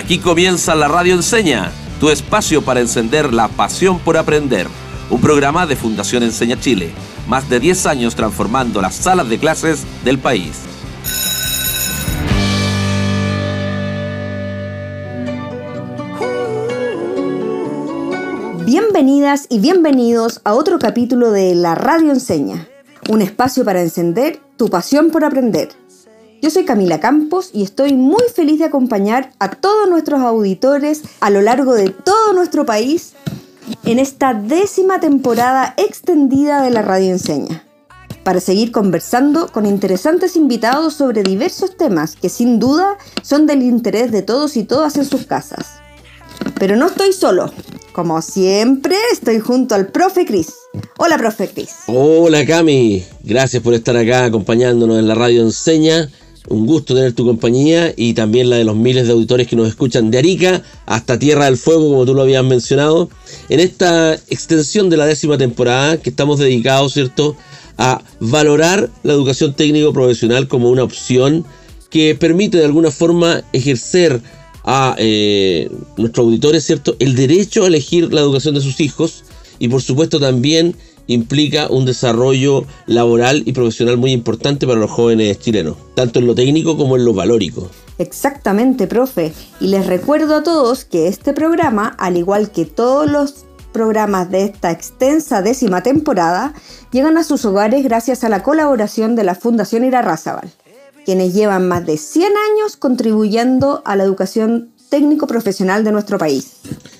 Aquí comienza la Radio Enseña, tu espacio para encender la pasión por aprender. Un programa de Fundación Enseña Chile. Más de 10 años transformando las salas de clases del país. Bienvenidas y bienvenidos a otro capítulo de La Radio Enseña, un espacio para encender tu pasión por aprender. Yo soy Camila Campos y estoy muy feliz de acompañar a todos nuestros auditores a lo largo de todo nuestro país en esta 10ª temporada extendida de La Radio Enseña, para seguir conversando con interesantes invitados sobre diversos temas que sin duda son del interés de todos y todas en sus casas. Pero no estoy solo. Como siempre, estoy junto al profe Cris. Hola, profe Cris. Hola, Cami. Gracias por estar acá acompañándonos en la Radio Enseña. Un gusto tener tu compañía y también la de los miles de auditores que nos escuchan de Arica hasta Tierra del Fuego, como tú lo habías mencionado, en esta extensión de la 10ª temporada que estamos dedicados, ¿cierto?, a valorar la educación técnico-profesional como una opción que permite de alguna forma ejercer a nuestros auditores, ¿cierto?, el derecho a elegir la educación de sus hijos y por supuesto también implica un desarrollo laboral y profesional muy importante para los jóvenes chilenos, tanto en lo técnico como en lo valórico. Exactamente, profe. Y les recuerdo a todos que este programa, al igual que todos los programas de esta extensa 10ª temporada, llegan a sus hogares gracias a la colaboración de la Fundación Irarrázaval, quienes llevan más de 100 años contribuyendo a la educación técnico-profesional de nuestro país.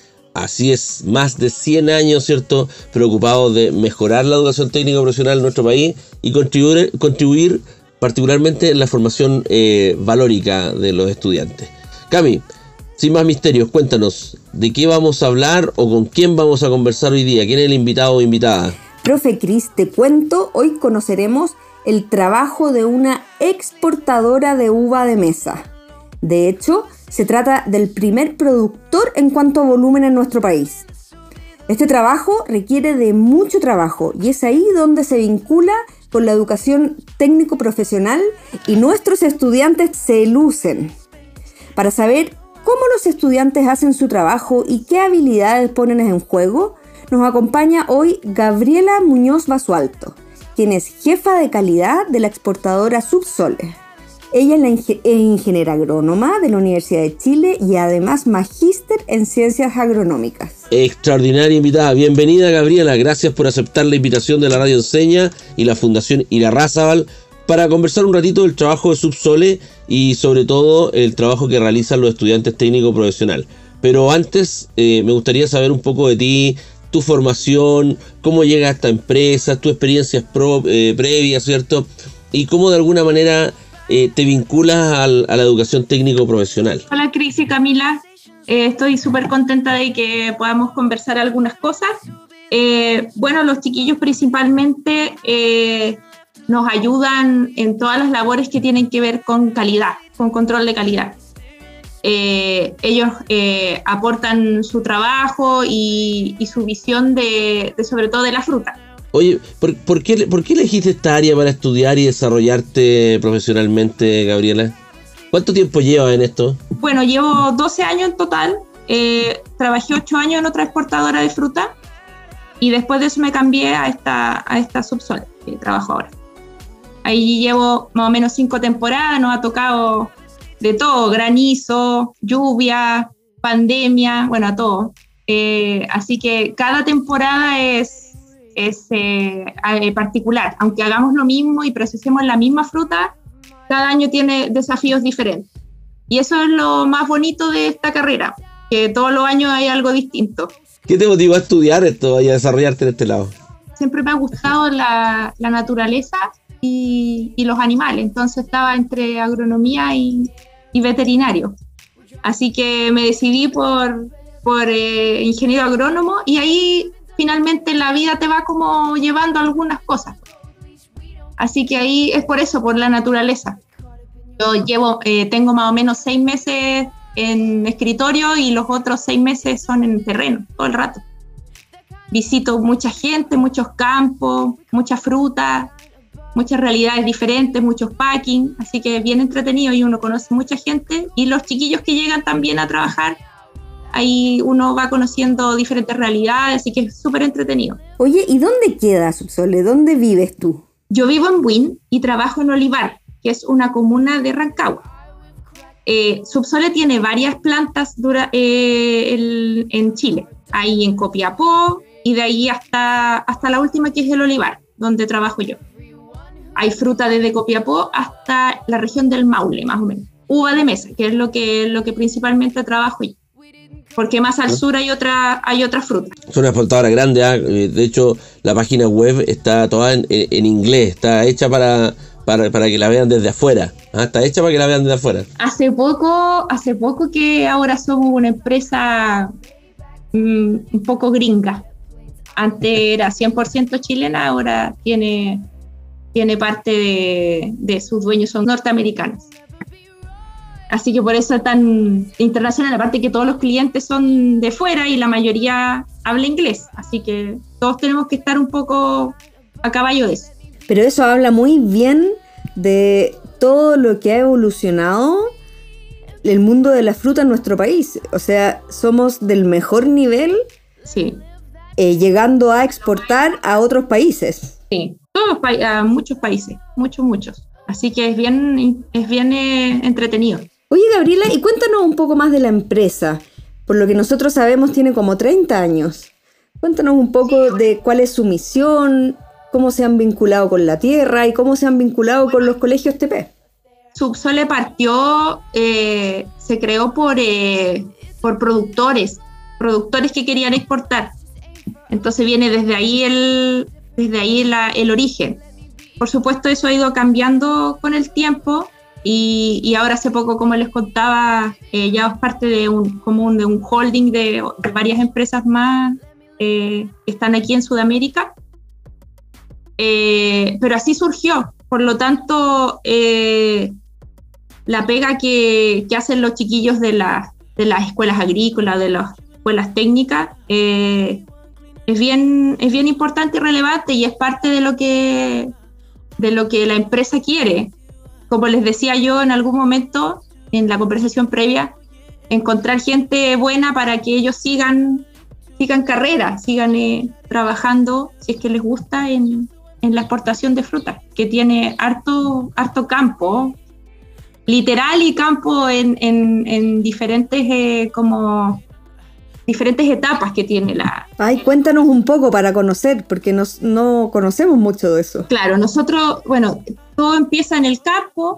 Así es, más de 100 años, ¿cierto?, preocupados de mejorar la educación técnico-profesional en nuestro país y contribuir particularmente en la formación valórica de los estudiantes. Cami, sin más misterios, cuéntanos, ¿de qué vamos a hablar o con quién vamos a conversar hoy día? ¿Quién es el invitado o invitada? Profe Cris, te cuento, hoy conoceremos el trabajo de una exportadora de uva de mesa. De hecho, se trata del primer productor en cuanto a volumen en nuestro país. Este trabajo requiere de mucho trabajo y es ahí donde se vincula con la educación técnico-profesional y nuestros estudiantes se lucen. Para saber cómo los estudiantes hacen su trabajo y qué habilidades ponen en juego, nos acompaña hoy Gabriela Muñoz Basualto, quien es jefa de calidad de la exportadora Subsole. Ella es ingeniera agrónoma de la Universidad de Chile y además magíster en ciencias agronómicas. Extraordinaria invitada. Bienvenida, Gabriela. Gracias por aceptar la invitación de la Radio Enseña y la Fundación Irarrázaval para conversar un ratito del trabajo de Subsole y sobre todo el trabajo que realizan los estudiantes técnico-profesional. Pero antes me gustaría saber un poco de ti, tu formación, cómo llega a esta empresa, tus experiencias previas, ¿cierto? Y cómo de alguna manera te vinculas a la educación técnico-profesional. Hola, Cris y Camila. Estoy súper contenta de que podamos conversar algunas cosas. Bueno, los chiquillos principalmente nos ayudan en todas las labores que tienen que ver con calidad, con control de calidad. Ellos aportan su trabajo y su visión de sobre todo de la fruta. Oye, ¿por qué elegiste esta área para estudiar y desarrollarte profesionalmente, Gabriela? ¿Cuánto tiempo llevas en esto? Bueno, llevo 12 años en total. Trabajé 8 años en otra exportadora de fruta y después de eso me cambié a esta Subsole que trabajo ahora. Ahí llevo más o menos 5 temporadas, nos ha tocado de todo, granizo, lluvia, pandemia, bueno, a todo. Así que cada temporada es particular. Aunque hagamos lo mismo y procesemos la misma fruta, cada año tiene desafíos diferentes. Y eso es lo más bonito de esta carrera, que todos los años hay algo distinto. ¿Qué te motivó a estudiar esto y a desarrollarte en este lado? Siempre me ha gustado la naturaleza y los animales, entonces estaba entre agronomía y veterinario. Así que me decidí por ingeniero agrónomo y ahí finalmente la vida te va como llevando algunas cosas. Así que ahí es por eso, por la naturaleza. Yo tengo más o menos 6 meses en escritorio y los otros 6 meses son en terreno, todo el rato. Visito mucha gente, muchos campos, mucha fruta muchas realidades diferentes, muchos packing, así que es bien entretenido y uno conoce mucha gente, y los chiquillos que llegan también a trabajar, ahí uno va conociendo diferentes realidades, así que es súper entretenido. Oye, ¿y dónde queda Subsole? ¿Dónde vives tú? Yo vivo en Buin y trabajo en Olivar, que es una comuna de Rancagua. Subsole tiene varias plantas en Chile, ahí en Copiapó, y de ahí hasta la última, que es el Olivar, donde trabajo yo. Hay fruta desde Copiapó hasta la región del Maule, más o menos. Uva de mesa, que es lo que principalmente trabajo yo. Porque más al sur hay otra fruta. Es una exportadora grande, de hecho la página web está toda en inglés, está hecha para que la vean desde afuera. Está hecha para que la vean desde afuera. Hace poco que ahora somos una empresa un poco gringa. Antes era 100% chilena, ahora tiene parte de sus dueños son norteamericanos. Así que por eso es tan internacional, aparte que todos los clientes son de fuera y la mayoría habla inglés, así que todos tenemos que estar un poco a caballo de eso. Pero eso habla muy bien de todo lo que ha evolucionado el mundo de la fruta en nuestro país. O sea, somos del mejor nivel, sí, llegando a exportar a otros países. Sí, a muchos países, muchos. Así que es bien entretenido. Oye, Gabriela, y cuéntanos un poco más de la empresa. Por lo que nosotros sabemos, tiene como 30 años. Cuéntanos un poco de cuál es su misión, cómo se han vinculado con la tierra y cómo se han vinculado con los colegios TP. Subsole partió, se creó por productores que querían exportar. Entonces viene desde ahí el origen. Por supuesto, eso ha ido cambiando con el tiempo. Y ahora hace poco, como les contaba, ya es parte de un holding de varias empresas más que están aquí en Sudamérica. Pero así surgió. Por lo tanto, la pega que hacen los chiquillos de las escuelas agrícolas, de las escuelas técnicas, es bien importante y relevante, y es parte de lo que la empresa quiere. Como les decía yo en algún momento, en la conversación previa, encontrar gente buena para que ellos sigan carrera, sigan trabajando, si es que les gusta, en la exportación de frutas, que tiene harto campo, literal, y campo en diferentes etapas que tiene la... Ay, cuéntanos un poco para conocer, porque no conocemos mucho de eso. Claro, nosotros, todo empieza en el campo,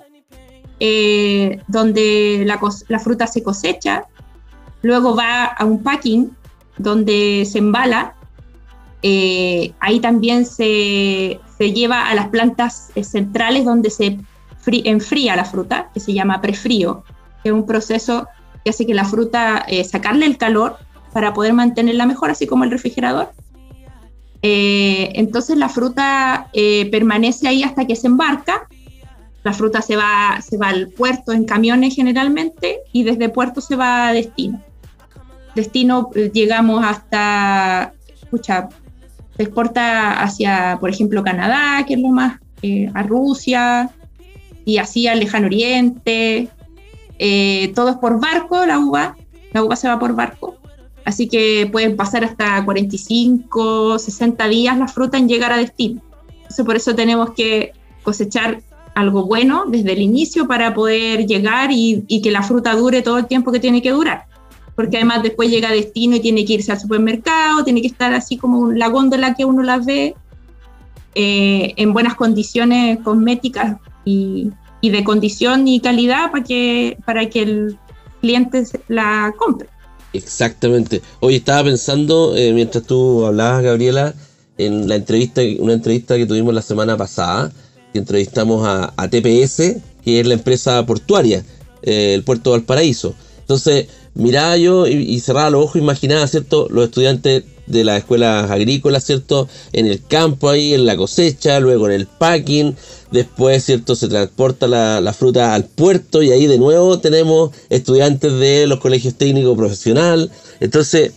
donde la fruta se cosecha, luego va a un packing, donde se embala, ahí también se lleva a las plantas centrales, donde se enfría la fruta, que se llama prefrío, que es un proceso que hace que la fruta, sacarle el calor para poder mantenerla mejor, así como el refrigerador. Entonces la fruta permanece ahí hasta que se embarca. La fruta se va al puerto en camiones generalmente, y desde puerto se va a destino. Llegamos hasta, se exporta hacia, por ejemplo, Canadá, que es lo más, a Rusia, y así al Lejano Oriente. Todo es por barco, la uva se va por barco. Así que pueden pasar hasta 45, 60 días la fruta en llegar a destino. Entonces, por eso tenemos que cosechar algo bueno desde el inicio para poder llegar y que la fruta dure todo el tiempo que tiene que durar. Porque además después llega a destino y tiene que irse al supermercado, tiene que estar así como la góndola que uno las ve, en buenas condiciones cosméticas y de condición y calidad para que el cliente la compre. Exactamente. Hoy estaba pensando, mientras tú hablabas, Gabriela, en una entrevista que tuvimos la semana pasada, que entrevistamos a TPS, que es la empresa portuaria, el puerto de Valparaíso. Entonces, miraba yo y cerraba los ojos, imaginaba, ¿cierto?, los estudiantes de las escuelas agrícolas, ¿cierto?, en el campo ahí, en la cosecha, luego en el packing, después, ¿cierto?, se transporta la fruta al puerto, y ahí de nuevo tenemos estudiantes de los colegios técnicos profesional. Entonces,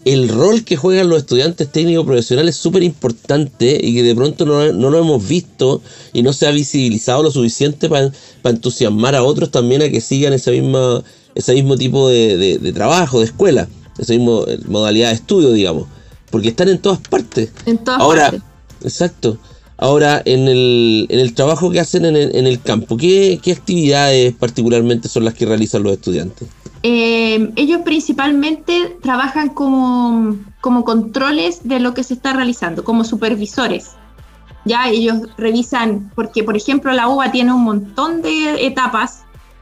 el rol que juegan los estudiantes técnicos profesionales es súper importante y que de pronto no lo hemos visto y no se ha visibilizado lo suficiente para entusiasmar a otros también a que sigan ese mismo tipo de trabajo, de escuela, esa misma modalidad de estudio, digamos, porque están en todas partes. En todas partes. Exacto. Ahora, en el trabajo que hacen en el campo, ¿qué actividades particularmente son las que realizan los estudiantes? Ellos principalmente trabajan como controles de lo que se está realizando, como supervisores. Ya ellos revisan, porque por ejemplo la uva tiene un montón de etapas,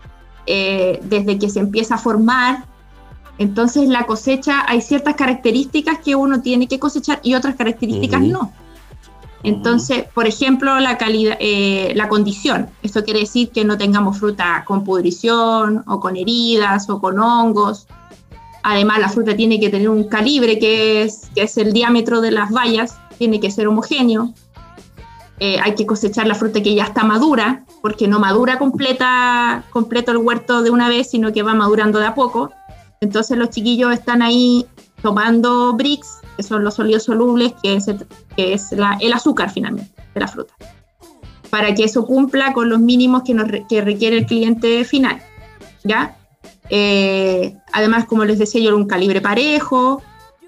desde que se empieza a formar. Entonces la cosecha, hay ciertas características que uno tiene que cosechar y otras características no. Entonces, por ejemplo, la calidad, la condición. Esto quiere decir que no tengamos fruta con pudrición o con heridas o con hongos. Además, la fruta tiene que tener un calibre que es el diámetro de las bayas, tiene que ser homogéneo. Hay que cosechar la fruta que ya está madura, porque no madura completo el huerto de una vez, sino que va madurando de a poco. Entonces los chiquillos están ahí tomando brix, que son los sólidos solubles, que es el azúcar finalmente de la fruta, para que eso cumpla con los mínimos que requiere el cliente final, ¿ya? Además, como les decía yo, un calibre parejo,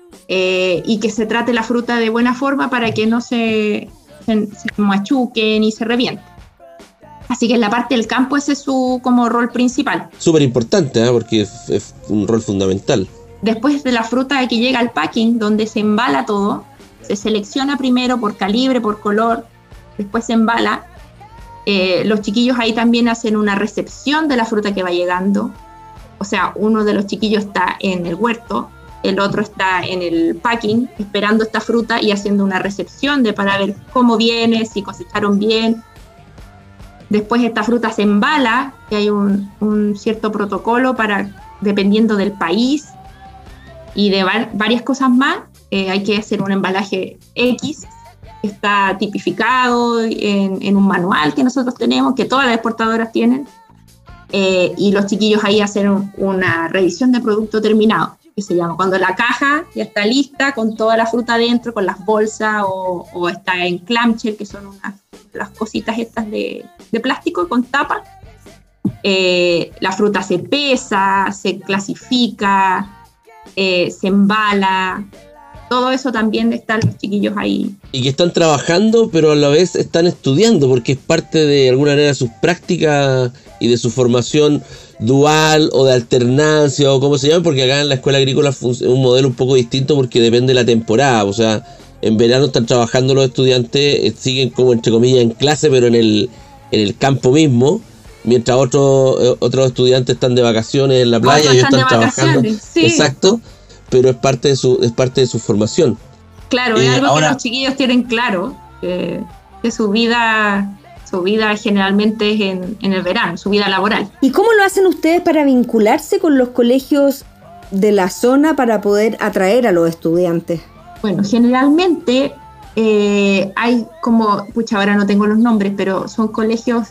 y que se trate la fruta de buena forma para que no se machuque ni se reviente. Así que en la parte del campo ese es su como rol principal. Súper importante, porque es un rol fundamental. Después de la fruta que llega al packing, donde se embala todo, se selecciona primero por calibre, por color, después se embala. Los chiquillos ahí también hacen una recepción de la fruta que va llegando. O sea, uno de los chiquillos está en el huerto, el otro está en el packing, esperando esta fruta y haciendo una recepción para ver cómo viene, si cosecharon bien. Después esta fruta se embala, que hay un cierto protocolo dependiendo del país y de varias cosas más. Hay que hacer un embalaje X, que está tipificado en un manual que nosotros tenemos, que todas las exportadoras tienen, y los chiquillos ahí hacen una revisión de producto terminado, que se llama cuando la caja ya está lista con toda la fruta dentro, con las bolsas, o está en clamshell, que son las cositas estas de plástico con tapa. La fruta se pesa, se clasifica, se embala. Todo eso también están los chiquillos ahí. Y que están trabajando, pero a la vez están estudiando, porque es parte de alguna manera de sus prácticas y de su formación dual o de alternancia o como se llama, porque acá en la escuela agrícola es un modelo un poco distinto porque depende de la temporada. O sea, en verano están trabajando los estudiantes, siguen como entre comillas en clase, pero en el campo mismo, mientras otros estudiantes están de vacaciones en la playa y ellos están trabajando. Sí. Exacto. Pero es parte de su formación. Claro, es algo que los chiquillos tienen claro, que su vida generalmente es en el verano, su vida laboral. ¿Y cómo lo hacen ustedes para vincularse con los colegios de la zona para poder atraer a los estudiantes? Bueno, generalmente hay como, ahora no tengo los nombres, pero son colegios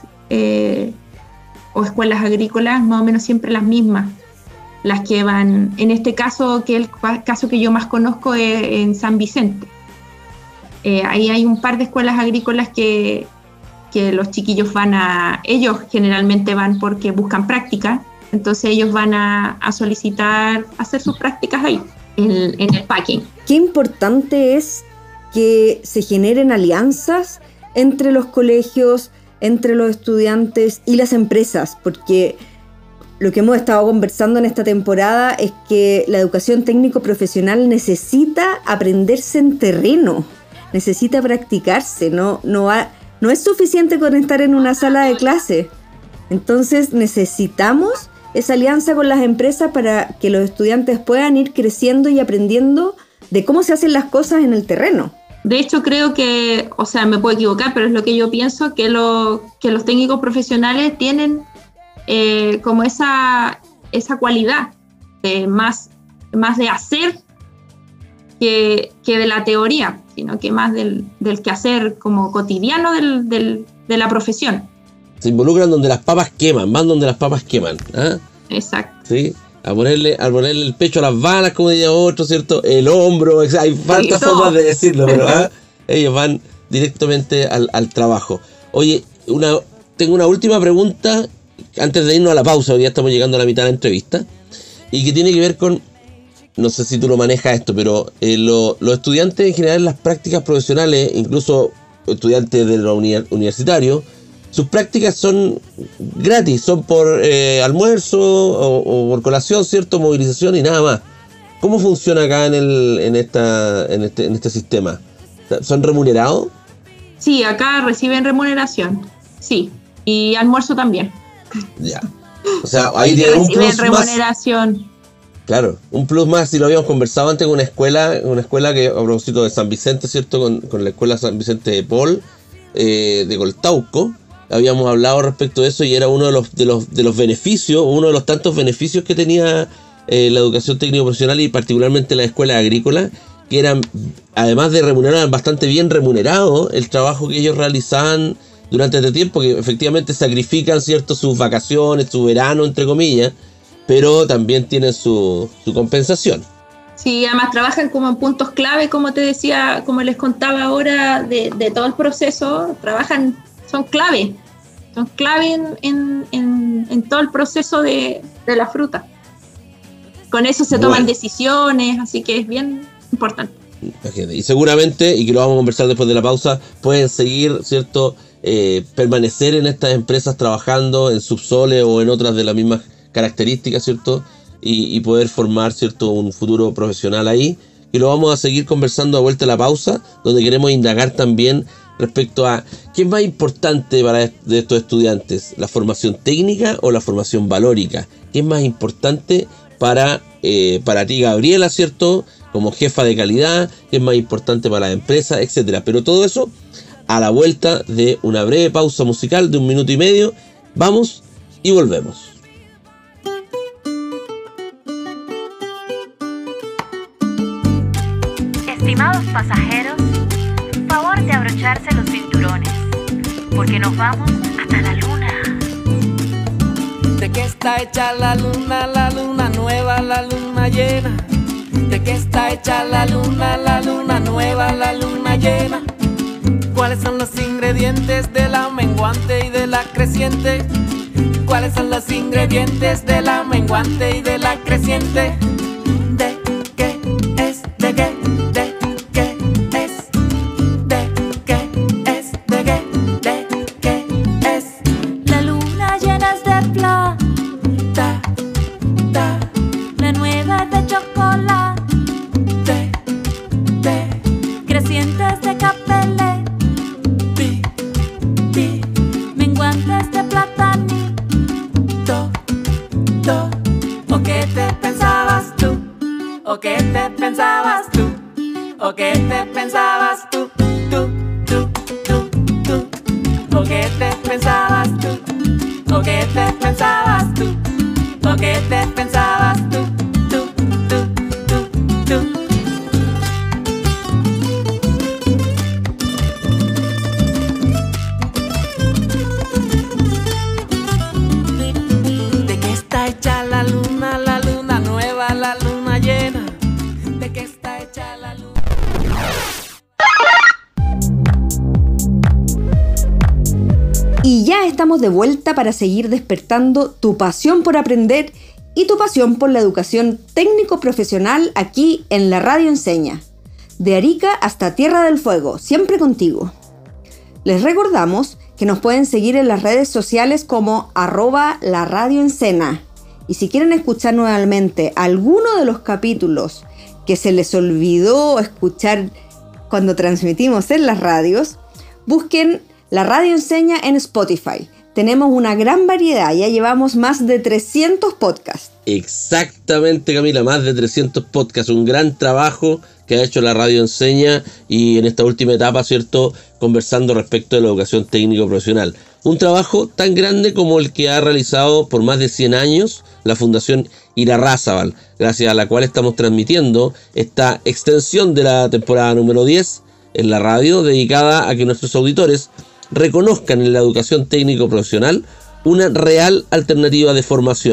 o escuelas agrícolas más o menos siempre las mismas. Las que van, en este caso, el caso que yo más conozco es en San Vicente. Ahí hay un par de escuelas agrícolas que los chiquillos ellos generalmente van porque buscan práctica, entonces ellos van a solicitar hacer sus prácticas ahí, en el packing. Qué importante es que se generen alianzas entre los colegios, entre los estudiantes y las empresas, porque lo que hemos estado conversando en esta temporada es que la educación técnico-profesional necesita aprenderse en terreno, necesita practicarse, no es suficiente con estar en una sala de clase. Entonces necesitamos esa alianza con las empresas para que los estudiantes puedan ir creciendo y aprendiendo de cómo se hacen las cosas en el terreno. De hecho, creo que, me puedo equivocar, pero es lo que yo pienso, que los técnicos profesionales tienen como esa cualidad de más de hacer que de la teoría, sino que más del quehacer como cotidiano de la profesión. Se involucran donde las papas queman, van donde las papas queman. ¿Ah? Exacto. Sí. a ponerle el pecho a las balas, como diría otro, ¿cierto? El hombro, hay faltas formas de decirlo, pero ellos van directamente al trabajo. Oye, tengo una última pregunta antes de irnos a la pausa, hoy ya estamos llegando a la mitad de la entrevista, y que tiene que ver con, no sé si tú lo manejas esto, pero los estudiantes en general en las prácticas profesionales, incluso estudiantes de los universitarios, sus prácticas son gratis, son por almuerzo o por colación, ¿cierto? Movilización y nada más. ¿Cómo funciona acá en este sistema? ¿Son remunerados? Sí, acá reciben remuneración, sí, y almuerzo también. Ya. O sea, ahí tienen un plus remuneración. Más. Claro, un plus más, si lo habíamos conversado antes con una escuela que, a propósito de San Vicente, ¿cierto? Con la escuela San Vicente de Paul, de Coltauco, habíamos hablado respecto de eso y era uno de los beneficios, uno de los tantos beneficios que tenía la educación técnico profesional y particularmente la escuela agrícola, que eran, además de remunerar, bastante bien remunerado el trabajo que ellos realizaban durante este tiempo, que efectivamente sacrifican, ¿cierto?, sus vacaciones, su verano, entre comillas, pero también tienen su compensación. Sí, además trabajan como en puntos clave, como te decía, como les contaba ahora, de todo el proceso, son clave en todo el proceso de la fruta. Con eso se toman decisiones, así que es bien importante. Y seguramente, y que lo vamos a conversar después de la pausa, pueden seguir, ¿cierto?, permanecer en estas empresas trabajando en subsoles o en otras de las mismas características, ¿cierto? Y poder formar, ¿cierto?, un futuro profesional ahí. Y lo vamos a seguir conversando a vuelta de la pausa, donde queremos indagar también respecto a qué es más importante de estos estudiantes, la formación técnica o la formación valórica. ¿Qué es más importante para ti, Gabriela, ¿cierto?, como jefa de calidad? ¿Qué es más importante para la empresa?, etcétera. Pero todo eso a la vuelta de una breve pausa musical de 1 minuto y medio. Vamos y volvemos. Estimados pasajeros, favor de abrocharse los cinturones, porque nos vamos hasta la luna. ¿De qué está hecha la luna nueva, la luna llena? ¿De qué está hecha la luna nueva, la luna llena? ¿Cuáles son los ingredientes de la menguante y de la creciente? ¿Cuáles son los ingredientes de la menguante y de la creciente? ¿De qué es? ¿De qué? ¿De qué es? ¿De qué es? ¿De qué? ¿De qué es? La luna llena es de plata, la nueva es de chocolate, crecientes de capelé, menguantes de platanito. ¿O qué te pensabas tú? ¿O qué te pensabas tú? ¿O qué te pensabas tú? ¿O qué te pensabas tú? ¿O qué te pensabas tú? ¿O qué te pensabas tú? ¿De qué está hecha la luna nueva, la luna llena? ¿De qué está hecha la luna? Y ya estamos de vuelta para seguir despertando tu pasión por aprender y tu pasión por la educación técnico-profesional aquí en la Radio Enseña. De Arica hasta Tierra del Fuego, siempre contigo. Les recordamos que nos pueden seguir en las redes sociales como @laradioencena. Y si quieren escuchar nuevamente alguno de los capítulos que se les olvidó escuchar cuando transmitimos en las radios, busquen La Radio Enseña en Spotify. Tenemos una gran variedad, ya llevamos más de 300 podcasts. Exactamente, Camila, más de 300 podcasts, un gran trabajo que ha hecho la Radio Enseña y en esta última etapa, ¿cierto?, conversando respecto de la educación técnico profesional. Un trabajo tan grande como el que ha realizado por más de 100 años la Fundación Irarrázaval, gracias a la cual estamos transmitiendo esta extensión de la temporada número 10 en la radio, dedicada a que nuestros auditores reconozcan en la educación técnico profesional una real alternativa de formación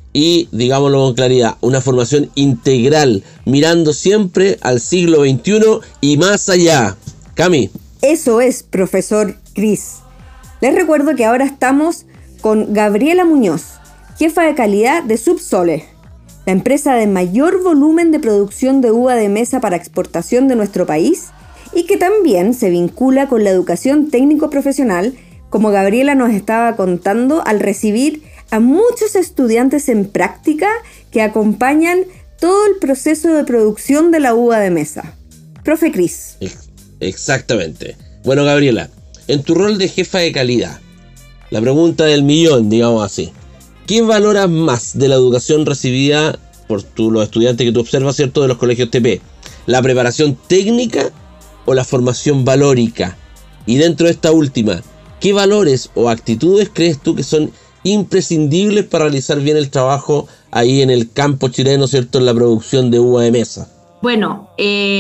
y, digámoslo con claridad, una formación integral, mirando siempre al siglo XXI y más allá. Cami. Eso es, profesor Cris. Les recuerdo que ahora estamos con Gabriela Muñoz, jefa de calidad de Subsole, la empresa de mayor volumen de producción de uva de mesa para exportación de nuestro país y que también se vincula con la educación técnico-profesional, como Gabriela nos estaba contando, al recibir a muchos estudiantes en práctica que acompañan todo el proceso de producción de la uva de mesa. Profe Cris. Exactamente. Bueno, Gabriela, en tu rol de jefa de calidad, la pregunta del millón, digamos así. ¿Qué valoras más de la educación recibida por los estudiantes que tú observas, ¿cierto?, de los colegios TP? ¿La preparación técnica o la formación valórica? Y dentro de esta última, ¿qué valores o actitudes crees tú que son imprescindibles para realizar bien el trabajo ahí en el campo chileno, ¿cierto?, en la producción de uva de mesa? Bueno,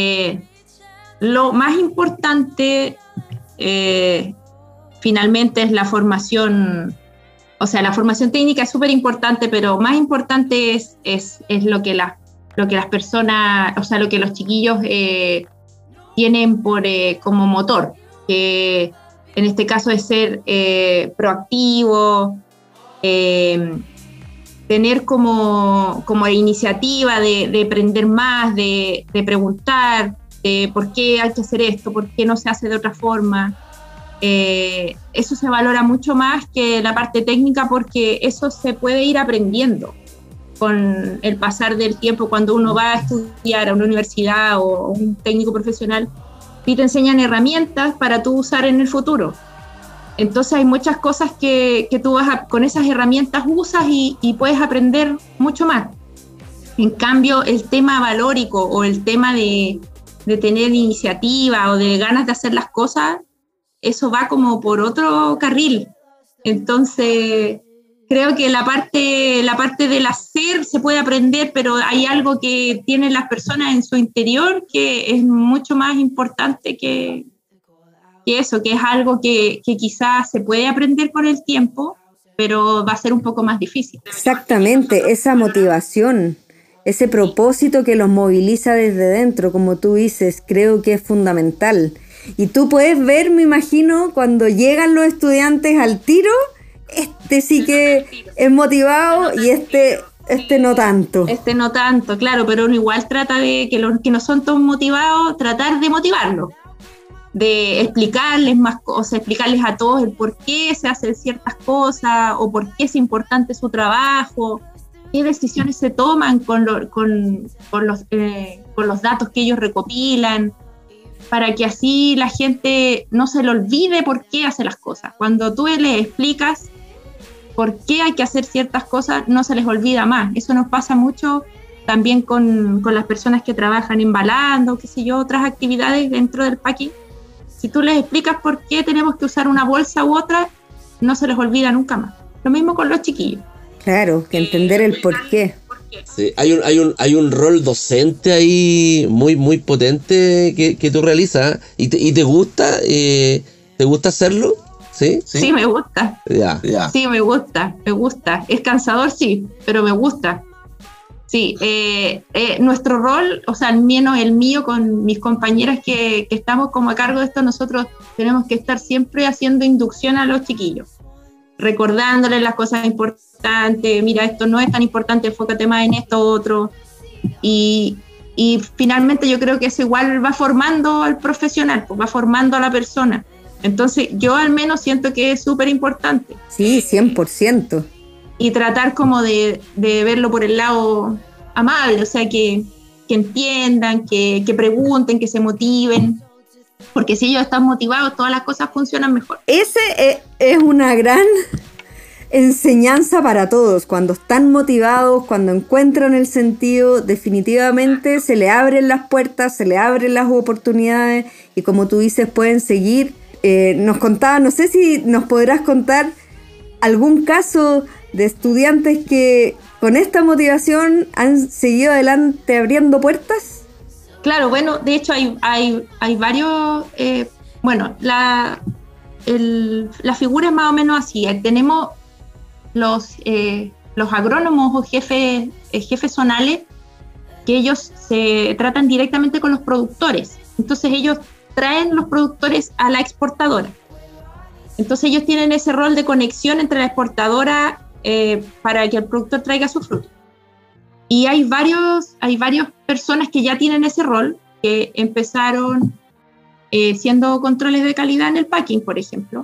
lo más importante finalmente es la formación. O sea, la formación técnica es súper importante, pero más importante es lo que las personas, o sea, lo que los chiquillos tienen como motor, que en este caso es ser proactivo, tener como iniciativa de aprender más, de preguntar, de por qué hay que hacer esto, por qué no se hace de otra forma. Eso se valora mucho más que la parte técnica, porque eso se puede ir aprendiendo con el pasar del tiempo. Cuando uno va a estudiar a una universidad o un técnico profesional y te enseñan herramientas para tú usar en el futuro. Entonces hay muchas cosas que tú con esas herramientas usas y puedes aprender mucho más. En cambio, el tema valórico o el tema de tener iniciativa o de ganas de hacer las cosas, eso va como por otro carril. Entonces, creo que la parte del hacer se puede aprender, pero hay algo que tienen las personas en su interior que es mucho más importante que eso, que es algo que quizás se puede aprender con el tiempo, pero va a ser un poco más difícil. Exactamente, esa motivación, ese propósito que los moviliza desde dentro, como tú dices, creo que es fundamental. Y tú puedes ver, me imagino, cuando llegan los estudiantes al tiro, este sí que es motivado y este no tanto. Este no tanto, claro, pero uno igual trata de que los que no son tan motivados, tratar de motivarlos, de explicarles más cosas, explicarles a todos el por qué se hacen ciertas cosas o por qué es importante su trabajo, qué decisiones se toman con los datos que ellos recopilan, para que así la gente no se le olvide por qué hace las cosas. Cuando tú les explicas por qué hay que hacer ciertas cosas, no se les olvida más. Eso nos pasa mucho también con las personas que trabajan embalando, qué sé yo, otras actividades dentro del packing. Si tú les explicas por qué tenemos que usar una bolsa u otra, no se les olvida nunca más. Lo mismo con los chiquillos. Claro, que entender el por qué. Sí, hay un rol docente ahí muy potente que tú realizas. ¿Y te gusta? ¿Te gusta hacerlo? ¿Sí? Sí, me gusta. Ya. Sí, me gusta. Es cansador, sí, pero me gusta. Sí, nuestro rol, o sea, el mío con mis compañeras que estamos como a cargo de esto, nosotros tenemos que estar siempre haciendo inducción a los chiquillos, recordándoles las cosas importantes. Mira, esto no es tan importante, enfócate más en esto otro. Y finalmente yo creo que eso igual va formando al profesional, pues va formando a la persona. Entonces yo al menos siento que es súper importante. Sí, 100%. Y tratar como de verlo por el lado amable, o sea, que entiendan, que pregunten, que se motiven. Porque si ellos están motivados, todas las cosas funcionan mejor. Ese es una gran enseñanza para todos. Cuando están motivados, cuando encuentran el sentido, definitivamente se le abren las puertas, se le abren las oportunidades y, como tú dices, pueden seguir. Nos contaba, no sé si nos podrás contar algún caso de estudiantes que con esta motivación han seguido adelante abriendo puertas. Claro, bueno, de hecho hay varios, la figura es más o menos así. Tenemos los los agrónomos o jefes zonales, que ellos se tratan directamente con los productores. Entonces ellos traen los productores a la exportadora. Entonces ellos tienen ese rol de conexión entre la exportadora para que el productor traiga su fruto. Y hay varias personas que ya tienen ese rol, que empezaron siendo controles de calidad en el packing, por ejemplo.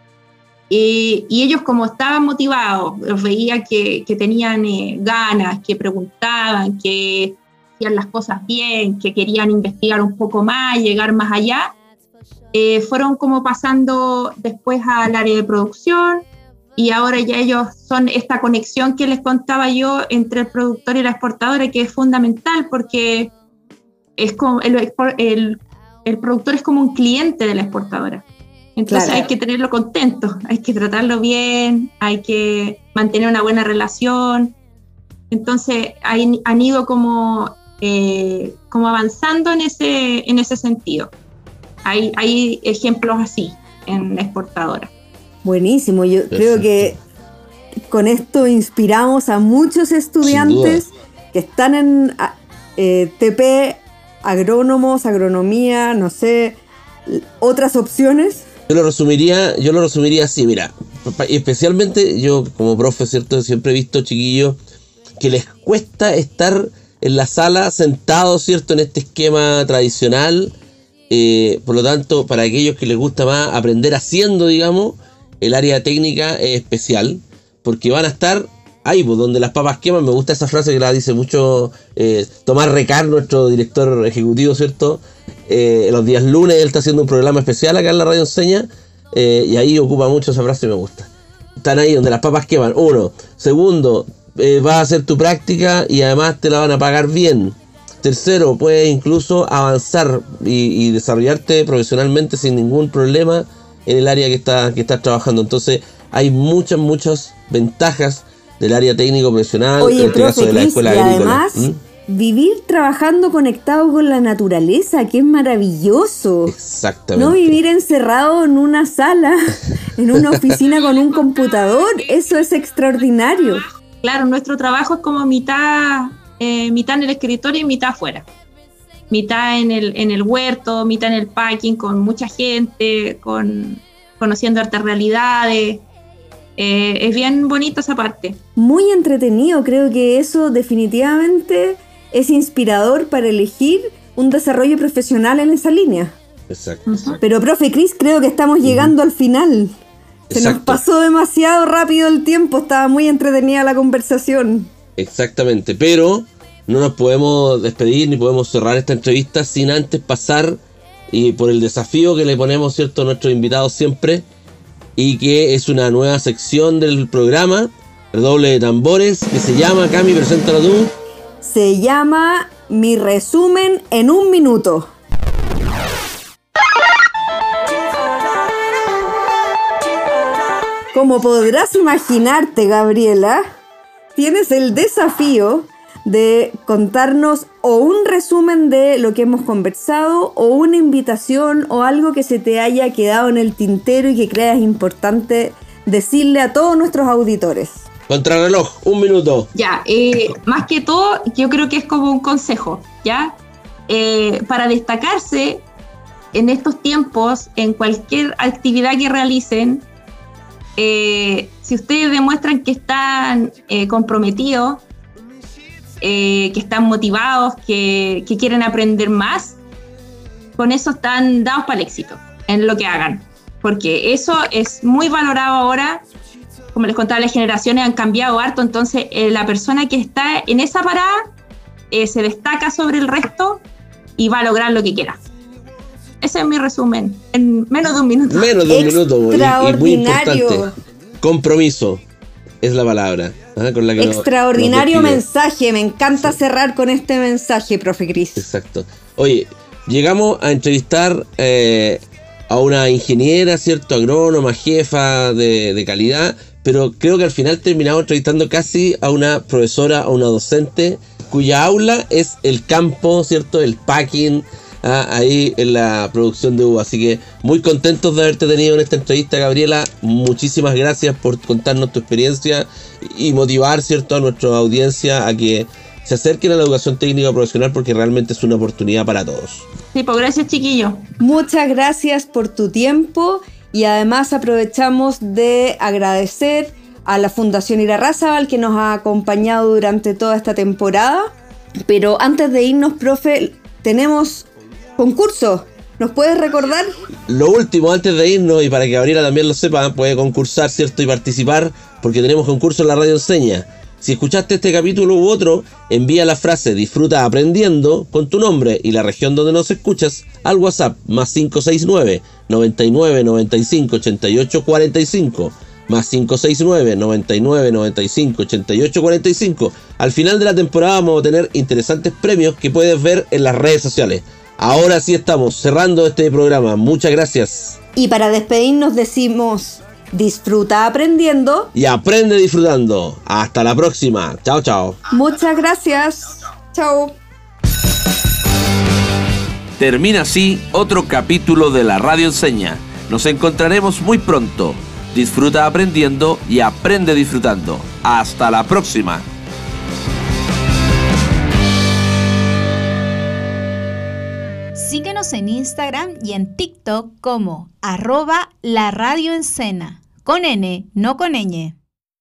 Y ellos, como estaban motivados, los veía que tenían ganas, que preguntaban, que hacían las cosas bien, que querían investigar un poco más, llegar más allá, fueron como pasando después al área de producción, y ahora ya ellos son esta conexión que les contaba yo entre el productor y la exportadora, que es fundamental, porque es como el productor es como un cliente de la exportadora. Entonces claro, hay que tenerlo contento, hay que tratarlo bien, hay que mantener una buena relación. Entonces han ido como avanzando en ese sentido. Hay ejemplos así en la exportadora. Buenísimo, yo creo que con esto inspiramos a muchos estudiantes que están en TP, agrónomos, agronomía, no sé, otras opciones. Yo lo resumiría así, mira, especialmente yo como profe, ¿cierto? Siempre he visto chiquillos que les cuesta estar en la sala sentados, ¿cierto? En este esquema tradicional, por lo tanto, para aquellos que les gusta más aprender haciendo, digamos, el área técnica es especial, porque van a estar ahí, pues, donde las papas queman. Me gusta esa frase que la dice mucho Tomás Recar, nuestro director ejecutivo, ¿cierto? Los días lunes él está haciendo un programa especial acá en la Radio Enseña, y ahí ocupa mucho esa frase y me gusta. Están ahí donde las papas queman, uno. Segundo, vas a hacer tu práctica y además te la van a pagar bien. Tercero, puedes incluso avanzar y desarrollarte profesionalmente sin ningún problema en el área que estás trabajando. Entonces hay muchas ventajas del área técnico profesional. Oye, en este caso de la escuela agrícola. Además, vivir trabajando conectado con la naturaleza, que es maravilloso. Exactamente. No vivir encerrado en una sala, en una oficina con un computador, eso es extraordinario. Claro, nuestro trabajo es como mitad en el escritorio y mitad afuera. Mitad en el huerto, mitad en el packing, con mucha gente, conociendo hartas realidades. Es bien bonito esa parte. Muy entretenido, creo que eso definitivamente es inspirador para elegir un desarrollo profesional en esa línea. Exacto. Pero, profe Cris, creo que estamos llegando al final. Se nos pasó demasiado rápido el tiempo, estaba muy entretenida la conversación. Exactamente, pero no nos podemos despedir ni podemos cerrar esta entrevista sin antes pasar por el desafío que le ponemos, ¿cierto?, a nuestros invitados siempre, y que es una nueva sección del programa, redoble de tambores, que se llama, Cami, preséntala tú. Se llama Mi resumen en un minuto. Como podrás imaginarte, Gabriela, tienes el desafío de contarnos o un resumen de lo que hemos conversado, o una invitación o algo que se te haya quedado en el tintero y que creas importante decirle a todos nuestros auditores. Contrarreloj, un minuto. Ya, más que todo, yo creo que es como un consejo, ¿ya? Para destacarse en estos tiempos, en cualquier actividad que realicen, si ustedes demuestran que están comprometidos, que están motivados, que quieren aprender más, con eso están dados para el éxito en lo que hagan, porque eso es muy valorado ahora. Como les contaba, las generaciones han cambiado harto, entonces la persona que está en esa parada se destaca sobre el resto y va a lograr lo que quiera. Ese es mi resumen, en menos de un minuto. Menos de un minuto, y muy importante. Compromiso es la palabra, con la que extraordinario mensaje, me encanta cerrar con este mensaje, profe Cris. Exacto. Oye, llegamos a entrevistar a una ingeniera, ¿cierto?, agrónoma, jefa de calidad, pero creo que al final terminamos entrevistando casi a una profesora, a una docente, cuya aula es el campo, ¿cierto?, el packing, ahí en la producción de uva. Así que muy contentos de haberte tenido en esta entrevista, Gabriela. Muchísimas gracias por contarnos tu experiencia y motivar, ¿cierto?, a nuestra audiencia a que se acerquen a la educación técnica profesional, porque realmente es una oportunidad para todos. Sí, pues gracias, chiquillos. Muchas gracias por tu tiempo y además aprovechamos de agradecer a la Fundación Irarrázaval que nos ha acompañado durante toda esta temporada. Pero antes de irnos, profe, tenemos concurso. ¿Nos puedes recordar? Lo último, antes de irnos, y para que Gabriela también lo sepa, puede concursar, ¿cierto?, y participar, porque tenemos concurso en la Radio Enseña. Si escuchaste este capítulo u otro, envía la frase "disfruta aprendiendo" con tu nombre y la región donde nos escuchas al WhatsApp +569 99 95 88 45, +569 99 95 88 45. Al final de la temporada vamos a tener interesantes premios que puedes ver en las redes sociales. Ahora sí estamos cerrando este programa. Muchas gracias. Y para despedirnos decimos: disfruta aprendiendo y aprende disfrutando. Hasta la próxima. Chao, chao. Muchas gracias. Chao. Termina así otro capítulo de la Radio Enseña. Nos encontraremos muy pronto. Disfruta aprendiendo y aprende disfrutando. Hasta la próxima. Síguenos en Instagram y en TikTok como @laradioencena, con N, no con ñ.